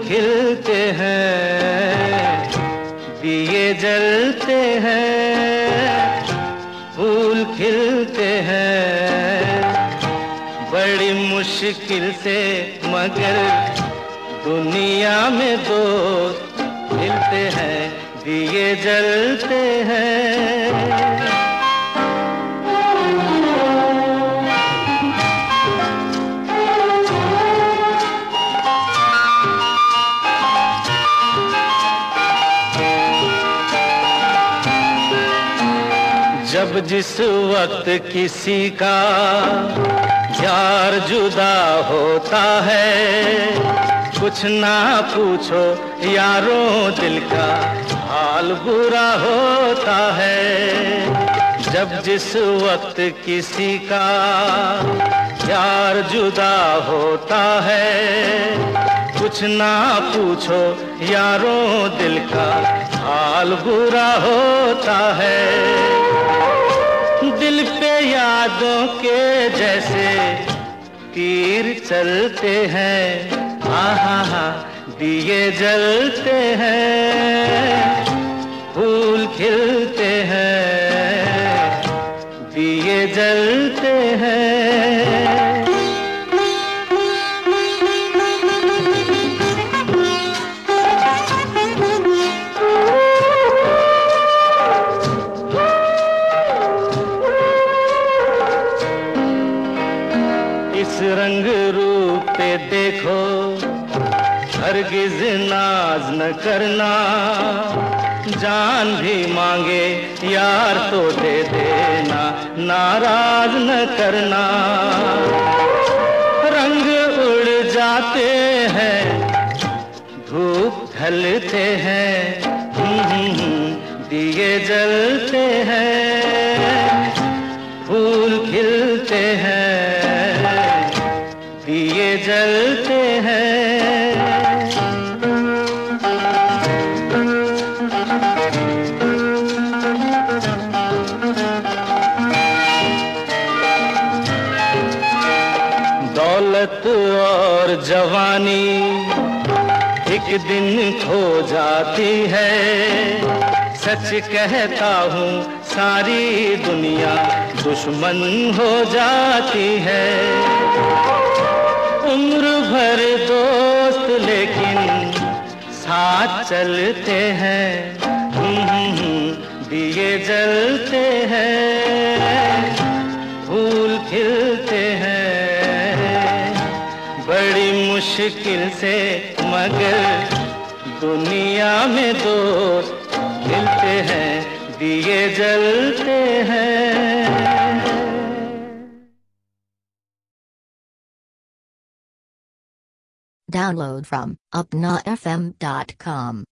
खिलते हैं, दिए जलते हैं, फूल खिलते हैं, बड़ी मुश्किल से मगर दुनिया में दोस्त मिलते हैं, दिए जलते हैं। जब जिस वक्त किसी का यार जुदा होता है, कुछ ना पूछो यारों दिल का हाल बुरा होता है। जब जिस वक्त किसी का यार जुदा होता है, कुछ ना पूछो यारों दिल का हाल बुरा होता है। दिल पे यादों के जैसे तीर चलते हैं, हा दिए जलते हैं, फूल खिलते हैं, दिए जलते हैं। इस रंग रूप पे देखो, हरगिज नाज न करना, जान भी मांगे यार तो दे देना, नाराज न करना। रंग उड़ जाते हैं, धूप ढलते हैं, दिए जलते हैं, फूल खिलते हैं, दिए जलते हैं। दौलत और जवानी एक दिन खो जाती है, सच कहता हूँ सारी दुनिया दुश्मन हो जाती है। उम्र भर दोस्त लेकिन साथ चलते हैं, दिए जलते हैं, फूल खिलते हैं, बड़ी मुश्किल से मगर दुनिया में दोस्त मिलते हैं, दिए जलते हैं। Download from upnafm.com.